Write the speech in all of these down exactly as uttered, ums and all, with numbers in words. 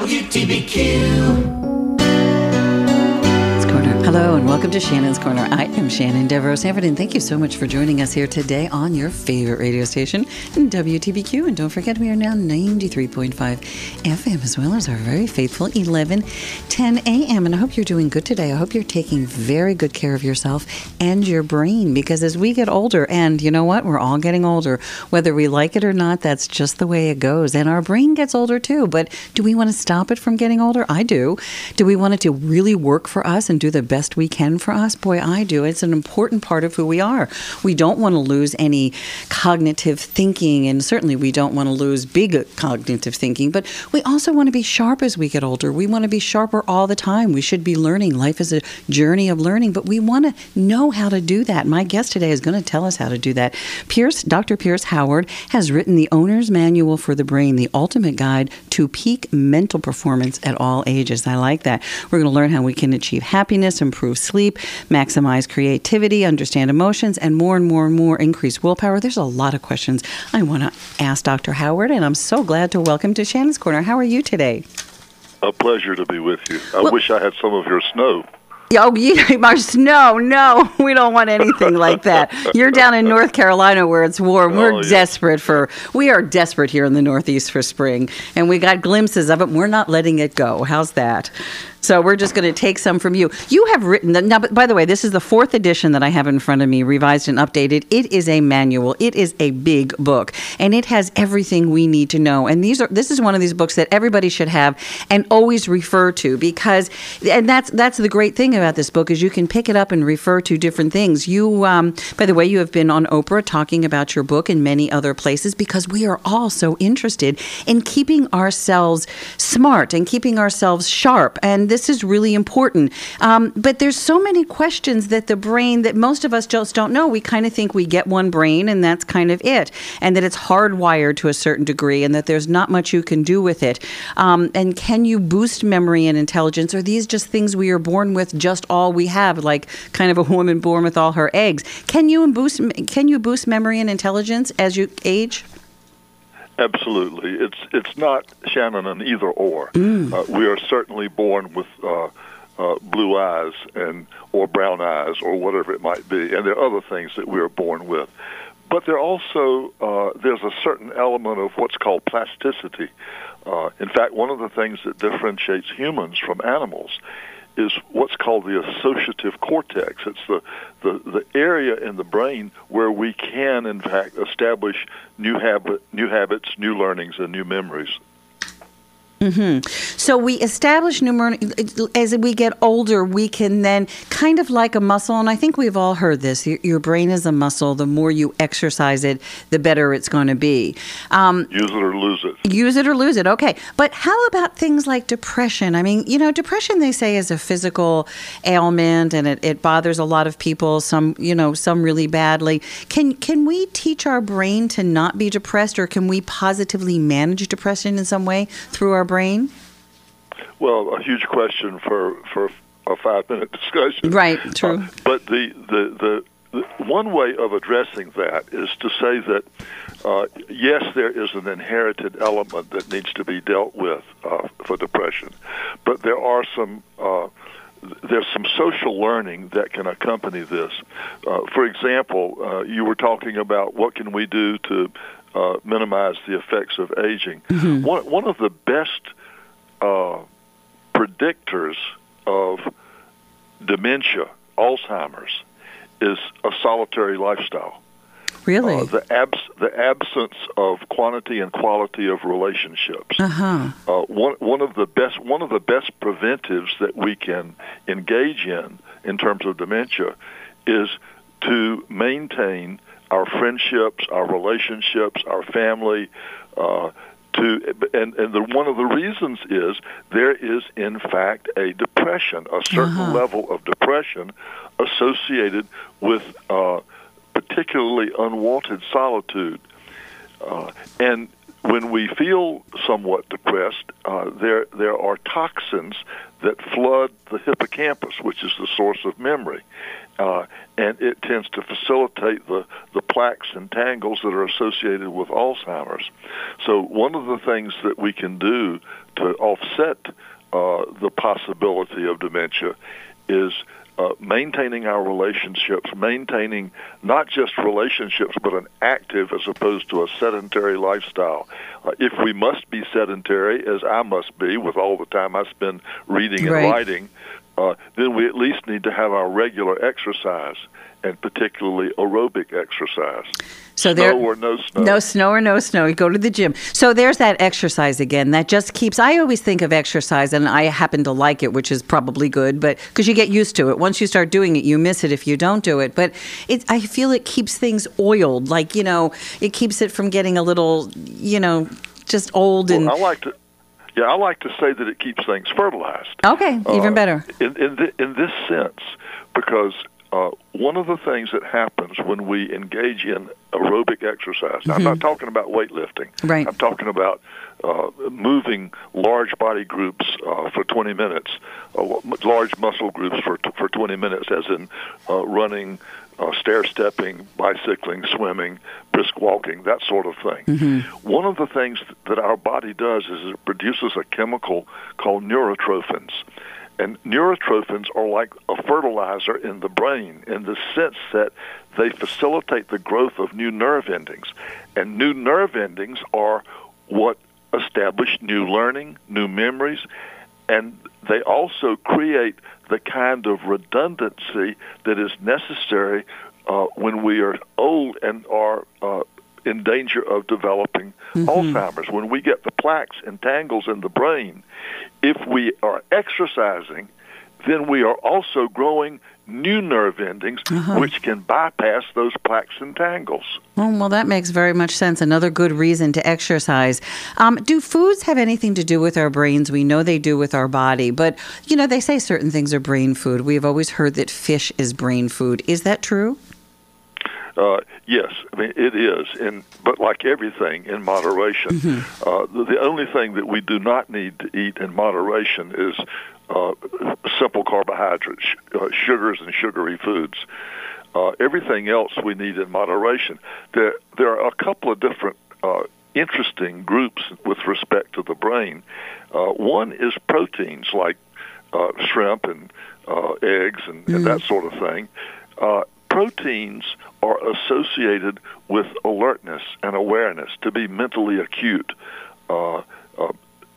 W T B Q. Hello and welcome to Shannon's Corner. I am Shannon Devereaux Sanford, and thank you so much for joining us here today on your favorite radio station, W T B Q. And don't forget, we are now ninety-three point five F M, as well as our very faithful eleven ten A M. And I hope you're doing good today. I hope you're taking very good care of yourself and your brain, because as we get older, and you know what, we're all getting older, whether we like it or not, that's just the way it goes. And our brain gets older too. But do we want to stop it from getting older? I do. Do we want it to really work for us and do the best we can for us? Boy, I do. It's an important part of who we are. We don't want to lose any cognitive thinking, and certainly we don't want to lose big cognitive thinking, but we also want to be sharp as we get older. We want to be sharper all the time. We should be learning. Life is a journey of learning, but we want to know how to do that. My guest today is going to tell us how to do that. Pierce, Doctor Pierce Howard has written The Owner's Manual for the Brain, the ultimate guide to peak mental performance at all ages. I like that. We're going to learn how we can achieve happiness, improve sleep, maximize creativity, understand emotions, and more and more and more increase willpower. There's a lot of questions I want to ask Doctor Howard, and I'm so glad to welcome to Shannon's Corner. How are you today? A pleasure to be with you. I well, wish I had some of your snow. Oh, you, my snow, no, we don't want anything like that. You're down in North Carolina where it's warm. We're oh, yeah. desperate for, we are desperate here in the Northeast for spring, and we got glimpses of it. We're not letting it go. How's that? So we're just going to take some from you. You have written, the, now, by the way, this is the fourth edition that I have in front of me, revised and updated. It is a manual. It is a big book, and it has everything we need to know. And these are this is one of these books that everybody should have and always refer to, because, and that's that's the great thing about this book, is you can pick it up and refer to different things. You, um, by the way, you have been on Oprah talking about your book and many other places, because we are all so interested in keeping ourselves smart and keeping ourselves sharp. And this is really important. Um, but there's so many questions that the brain, that most of us just don't know. We kind of think we get one brain and that's kind of it, and that it's hardwired to a certain degree, and that there's not much you can do with it. Um, and can you boost memory and intelligence? Are these just things we are born with, just all we have, like kind of a woman born with all her eggs? Can you boost, can you boost memory and intelligence as you age? Absolutely. It's it's not, Shannon, an either or. Mm. Uh, we are certainly born with uh, uh, blue eyes and or brown eyes or whatever it might be, and there are other things that we are born with. But there also uh, there's a certain element of what's called plasticity. Uh, in fact, one of the things that differentiates humans from animals is what's called the associative cortex. It's the, the, the area in the brain where we can, in fact, establish new habit, new habits, new learnings, and new memories. Mm-hmm. So we establish new learning. As we get older, we can then, kind of like a muscle, and I think we've all heard this, your, your brain is a muscle. The more you exercise it, the better it's going to be. Um, use it or lose it. Use it or lose it. Okay. But how about things like depression? I mean, you know, depression, they say, is a physical ailment, and it, it bothers a lot of people, some, you know, some really badly. Can, can we teach our brain to not be depressed, or can we positively manage depression in some way through our brain? brain? Well, a huge question for, for a five-minute discussion. Right, true. Uh, but the, the, the, the one way of addressing that is to say that, uh, yes, there is an inherited element that needs to be dealt with uh, for depression, but there are some uh, there's some social learning that can accompany this. Uh, for example, uh, you were talking about what can we do to Uh, minimize the effects of aging. Mm-hmm. One, one of the best uh, predictors of dementia, Alzheimer's, is a solitary lifestyle. Really? Uh, the, abs- the absence of quantity and quality of relationships. Uh-huh. Uh, one, one of the best one of the best preventives that we can engage in in terms of dementia is to maintain our friendships, our relationships, our family, uh, to and, and the, one of the reasons is there is, in fact, a depression, a certain uh-huh. level of depression associated with uh, particularly unwanted solitude. Uh, and when we feel somewhat depressed, uh, there there are toxins that flood the hippocampus, which is the source of memory. Uh, and it tends to facilitate the, the plaques and tangles that are associated with Alzheimer's. So one of the things that we can do to offset uh, the possibility of dementia is uh, maintaining our relationships, maintaining not just relationships, but an active as opposed to a sedentary lifestyle. Uh, if we must be sedentary, as I must be with all the time I spend reading and right. writing, Uh, then we at least need to have our regular exercise, and particularly aerobic exercise. So snow there, or no snow. No snow or no snow. You go to the gym. So there's that exercise again. That just keeps, I always think of exercise, and I happen to like it, which is probably good, but because you get used to it. Once you start doing it, you miss it if you don't do it. But it, I feel it keeps things oiled. Like, you know, it keeps it from getting a little, you know, just old. Well, and I like to. Yeah, I like to say that it keeps things fertilized. Okay, even uh, better. In in, th- in this sense, because uh, one of the things that happens when we engage in aerobic exercise, now, mm-hmm. I'm not talking about weightlifting. Right. I'm talking about uh, moving large body groups uh, for twenty minutes, uh, large muscle groups for t- for twenty minutes, as in uh, running, uh, stair-stepping, bicycling, swimming, brisk walking, that sort of thing. Mm-hmm. One of the things that our body does is it produces a chemical called neurotrophins. And neurotrophins are like a fertilizer in the brain in the sense that they facilitate the growth of new nerve endings. And new nerve endings are what establish new learning, new memories, and they also create the kind of redundancy that is necessary uh, when we are old and are uh, in danger of developing mm-hmm. Alzheimer's. When we get the plaques and tangles in the brain, if we are exercising, then we are also growing new nerve endings, uh-huh. which can bypass those plaques and tangles. Oh, well, that makes very much sense. Another good reason to exercise. Um, do foods have anything to do with our brains? We know they do with our body, but, you know, they say certain things are brain food. We've always heard that fish is brain food. Is that true? Uh, yes, I mean, it is, and but like everything, in moderation. Mm-hmm. Uh, the, the only thing that we do not need to eat in moderation is uh, simple carbohydrates, uh, sugars and sugary foods. Uh, everything else we need in moderation. There, there are a couple of different uh, interesting groups with respect to the brain. Uh, one is proteins like uh, shrimp and uh, eggs and, mm. and that sort of thing. Uh, proteins are associated with alertness and awareness, to be mentally acute. Uh, uh,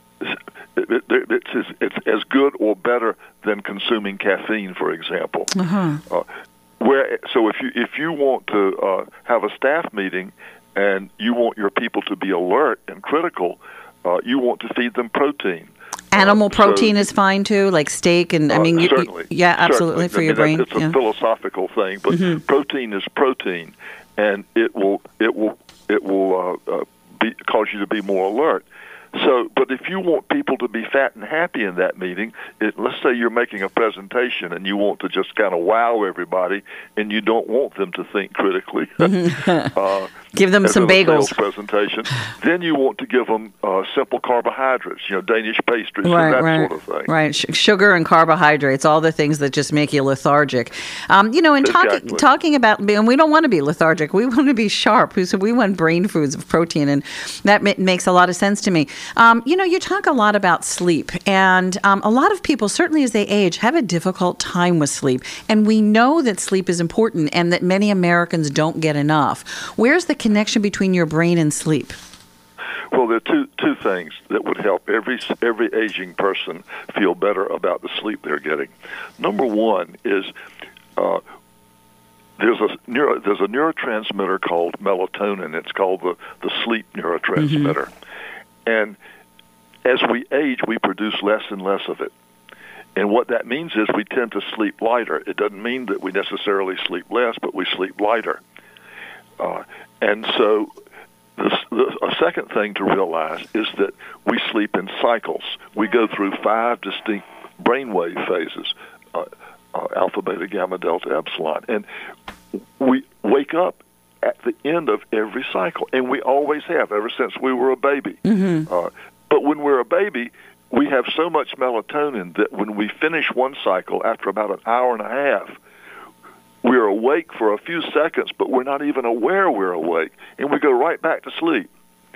it, it, it's, it's as good or better than consuming caffeine, for example. Uh-huh. Uh, where so if you if you want to uh, have a staff meeting and you want your people to be alert and critical, uh, you want to feed them protein. Animal uh, protein so, is fine too, like steak, and I mean, uh, you, certainly, yeah, absolutely certainly. for I your mean, brain. It's a yeah. philosophical thing, but mm-hmm. protein is protein, and it will it will it will uh, uh, be, cause you to be more alert. So, but if you want people to be fat and happy in that meeting, it, let's say you're making a presentation and you want to just kind of wow everybody, and you don't want them to think critically. uh, give them some bagels. Presentation. Then you want to give them uh, simple carbohydrates, you know, Danish pastries right, and that right, sort of thing. Right, Sh- sugar and carbohydrates, all the things that just make you lethargic. Um, you know, and talking exactly. talking about, and we don't want to be lethargic. We want to be sharp. So we want brain foods of protein, and that ma- makes a lot of sense to me. Um, you know, you talk a lot about sleep, and um, a lot of people, certainly as they age, have a difficult time with sleep. And we know that sleep is important and that many Americans don't get enough. Where's the connection between your brain and sleep? Well, there are two two things that would help every every aging person feel better about the sleep they're getting. Number one is uh, there's a neuro, there's a neurotransmitter called melatonin. It's called the, the sleep neurotransmitter. Mm-hmm. And as we age, we produce less and less of it. And what that means is we tend to sleep lighter. It doesn't mean that we necessarily sleep less, but we sleep lighter. Uh, and so the, the, a second thing to realize is that we sleep in cycles. We go through five distinct brainwave phases, uh, uh, alpha, beta, gamma, delta, epsilon. And we wake up at the end of every cycle, and we always have ever since we were a baby. Mm-hmm. Uh, but when we're a baby, we have so much melatonin that when we finish one cycle after about an hour and a half, we're awake for a few seconds, but we're not even aware we're awake, and we go right back to sleep.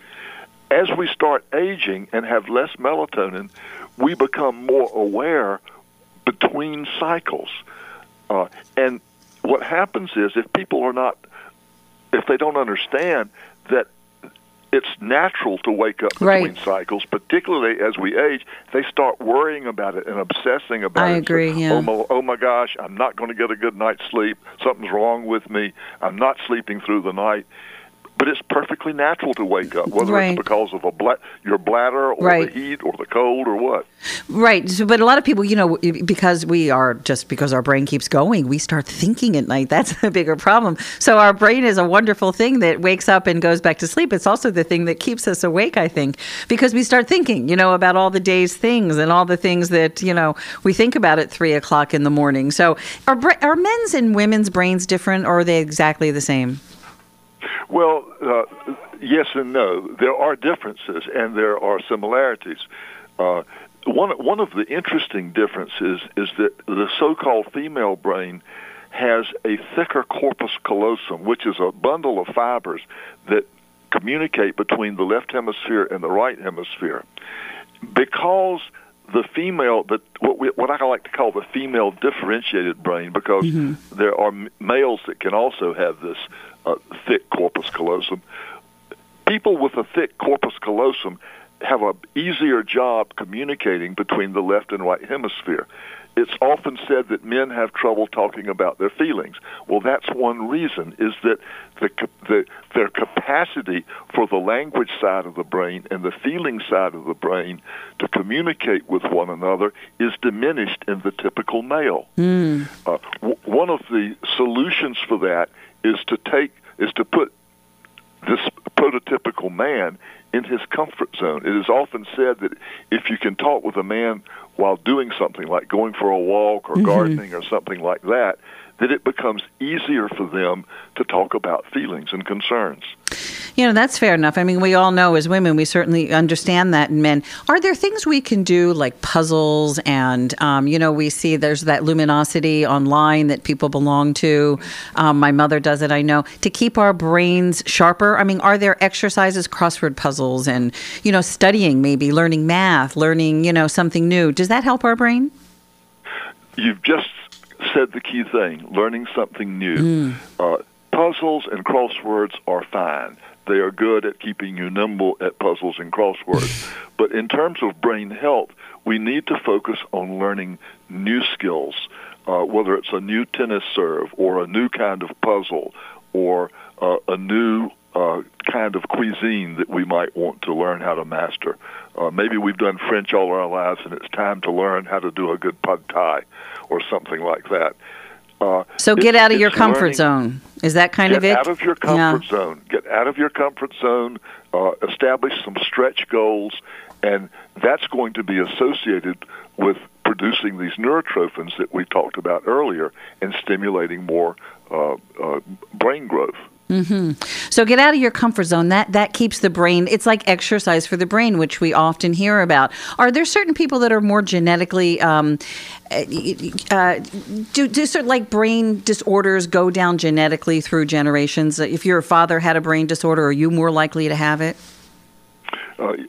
As we start aging and have less melatonin, we become more aware between cycles. Uh, and what happens is if people are not, if they don't understand that it's natural to wake up between right. cycles, particularly as we age, they start worrying about it and obsessing about I it. I agree, so, yeah. Oh my, oh my gosh, I'm not going to get a good night's sleep. Something's wrong with me. I'm not sleeping through the night. But it's perfectly natural to wake up, whether right. it's because of a bla- your bladder or right. the heat or the cold or what. Right. So, but a lot of people, you know, because we are, just because our brain keeps going, we start thinking at night. That's the bigger problem. So our brain is a wonderful thing that wakes up and goes back to sleep. It's also the thing that keeps us awake, I think, because we start thinking, you know, about all the day's things and all the things that, you know, we think about at three o'clock in the morning. So are, are men's and women's brains different, or are they exactly the same? Well, uh, yes and no. There are differences and there are similarities. Uh, one one of the interesting differences is that the so-called female brain has a thicker corpus callosum, which is a bundle of fibers that communicate between the left hemisphere and the right hemisphere. Because the female, the, what, we, what I like to call the female differentiated brain, because mm-hmm. there are males that can also have this uh, thick corpus callosum. People with a thick corpus callosum have an easier job communicating between the left and right hemisphere. It's often said that men have trouble talking about their feelings. Well, that's one reason, is that the, the, their capacity for the language side of the brain and the feeling side of the brain to communicate with one another is diminished in the typical male. Mm. Uh, w- one of the solutions for that is to take is to put this prototypical man in his comfort zone. It is often said that if you can talk with a man while doing something like going for a walk or mm-hmm. gardening or something like that, that it becomes easier for them to talk about feelings and concerns. You know, that's fair enough. I mean, we all know as women, we certainly understand that in men. Are there things we can do like puzzles and, um, you know, we see there's that Luminosity online that people belong to. Um, my mother does it, I know, to keep our brains sharper. I mean, are there exercises, crossword puzzles and, you know, studying, maybe learning math, learning, you know, something new? Does that help our brain? You've just said the key thing, learning something new. Mm. Uh, puzzles and crosswords are fine. They are good at keeping you nimble at puzzles and crosswords. But in terms of brain health, we need to focus on learning new skills, uh, whether it's a new tennis serve or a new kind of puzzle or uh, a new uh, kind of cuisine that we might want to learn how to master. Uh, maybe we've done French all our lives and it's time to learn how to do a good pad thai or something like that. Uh, so get out of your comfort learning, zone. Is that kind of it? Get out of your comfort yeah. zone. Get out of your comfort zone. Uh, establish some stretch goals, and that's going to be associated with producing these neurotrophins that we talked about earlier and stimulating more uh, uh, brain growth. Mm-hmm. So get out of your comfort zone. That that keeps the brain. It's like exercise for the brain, which we often hear about. Are there certain people that are more genetically, um, uh, do, do certain like brain disorders go down genetically through generations? If your father had a brain disorder, are you more likely to have it? Uh, uh,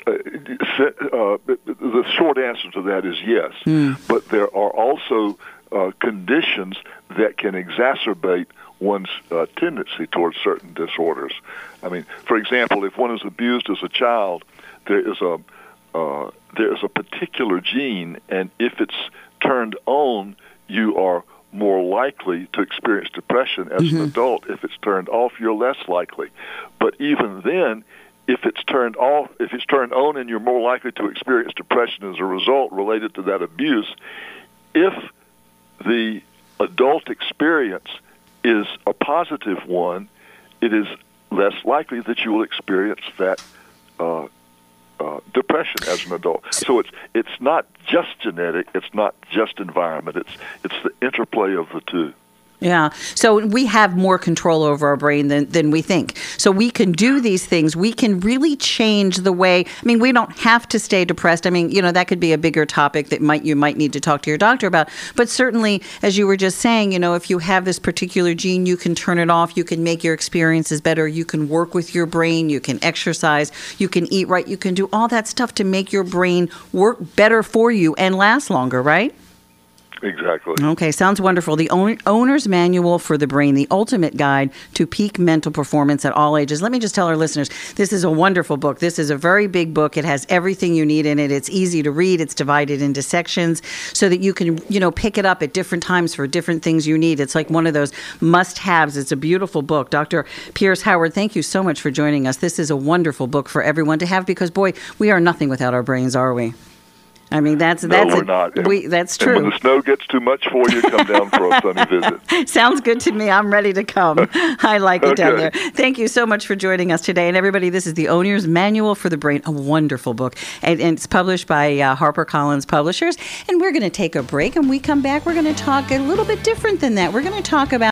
the short answer to that is yes. Mm. But there are also uh, conditions that can exacerbate one's uh, tendency towards certain disorders. I mean, for example, if one is abused as a child, there is a uh, there is a particular gene, and if it's turned on, you are more likely to experience depression as mm-hmm. an adult. If it's turned off, you're less likely. But even then, if it's turned off, if it's turned on, and you're more likely to experience depression as a result related to that abuse, if the adult experience is a positive one, it is less likely that you will experience that uh, uh, depression as an adult. So it's it's not just genetic, it's not just environment, it's it's the interplay of the two. Yeah. So we have more control over our brain than, than we think. So we can do these things. We can really change the way. I mean, we don't have to stay depressed. I mean, you know, that could be a bigger topic that might you might need to talk to your doctor about. But certainly, as you were just saying, you know, if you have this particular gene, you can turn it off. You can make your experiences better. You can work with your brain. You can exercise. You can eat right. You can do all that stuff to make your brain work better for you and last longer, right? Exactly. Okay, sounds wonderful. The own, Owner's Manual for the Brain, the ultimate guide to peak mental performance at all ages. Let me just tell our listeners, this is a wonderful book. This is a very big book. It has everything you need in it. It's easy to read. It's divided into sections so that you can, you know, pick it up at different times for different things you need. It's like one of those must-haves. It's a beautiful book. Doctor Pierce Howard, thank you so much for joining us. This is a wonderful book for everyone to have because, boy, we are nothing without our brains, are we? I mean, that's that's no, we're a, not. We, that's true. And when the snow gets too much for you, come down for a sunny visit. Sounds good to me. I'm ready to come. I like it okay. down there. Thank you so much for joining us today. And everybody, this is the Owner's Manual for the Brain, a wonderful book. And, and it's published by uh, HarperCollins Publishers. And we're going to take a break. And when we come back, we're going to talk a little bit different than that. We're going to talk about